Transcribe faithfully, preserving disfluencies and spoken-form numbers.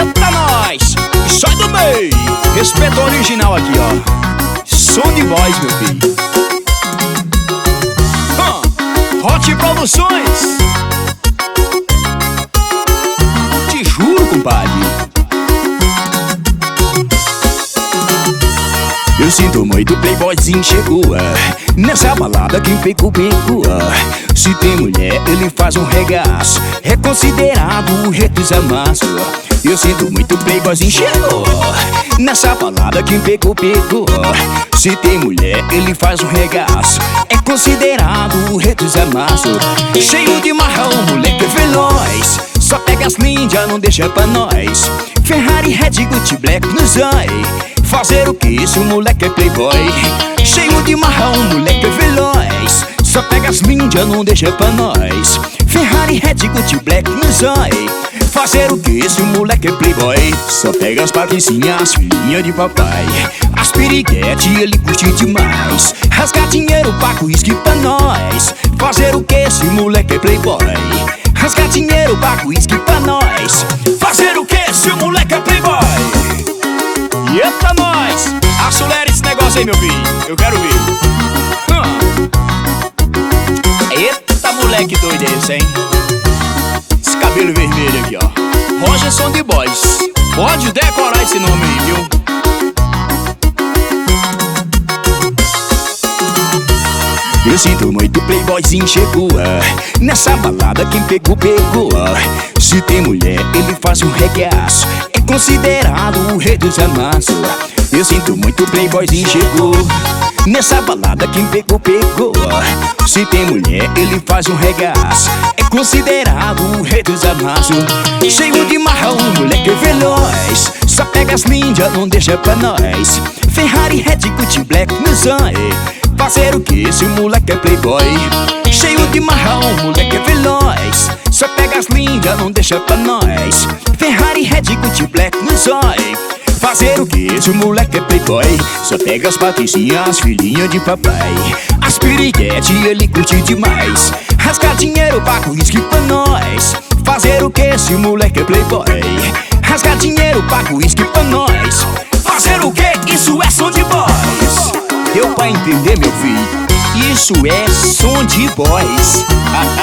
Eita nós! Sai do meio! Respeito original aqui, ó. Som de voz, meu filho. Hum, Hot Produções. Te juro, compadre. Eu sinto muito, playboyzinho chegou nessa balada, quem pegou, pegou. Se tem mulher, ele faz um regaço, é considerado o rei dos amassos. Eu sinto muito, playboyzinho chegou nessa balada, quem pegou, pegou. Se tem mulher, ele faz um regaço, é considerado o rei dos amassos. Cheio de marrão, moleque veloz, só pega as ninjas, não deixa pra nós. Ferrari, Red, Gucci, Black no zói. Fazer o que esse moleque é playboy. Cheio de marrão, moleque veloz, só pega as ninjas, não deixa pra nós. Ferrari, Red, Gucci, Black no zói. Fazer o que esse moleque é playboy. Só pega as patricinhas, filhinha de papai. As piriguete, ele curte demais. Rasgar dinheiro, paga uísque pra nós. Fazer o que esse moleque é playboy. Rasgar dinheiro, paga uísque pra nós. Fazer o que esse moleque é playboy. Eita nós! Acelera esse negócio aí, meu filho, eu quero ver. hum. Eita moleque doido esse, hein? Esse cabelo vermelho aqui, ó. Roger Som de Boys. Pode decorar esse nome aí, viu? Eu sinto muito, playboyzinho chegou nessa balada, quem pegou, pegou. Se tem mulher, ele faz um regaço, é considerado o rei dos amassos. Eu sinto muito, playboyzinho chegou nessa balada, quem pegou, pegou. Se tem mulher, ele faz um regaço, é considerado o rei dos amassos. Cheio de marrão, moleque veloz, só pega as ninjas, não deixa pra nós. Ferrari, Red, Gucci, Black no zói. Fazer o que esse moleque é playboy. Cheio de marrão, moleque veloz, só pega as lindas, não deixa pra nós. Ferrari, Red, Gucci, Black no zói. Fazer o que esse moleque é playboy. Só pega as patricinhas, filhinha de papai. As piriguete, ele curte demais. Rasgar dinheiro, paga uísque pra nós. Fazer o que esse moleque é playboy. Rasgar dinheiro, paga uísque pra nós. Fazer o que? Isso é som de voz. Deu pra entender, meu filho? Isso é som de voz.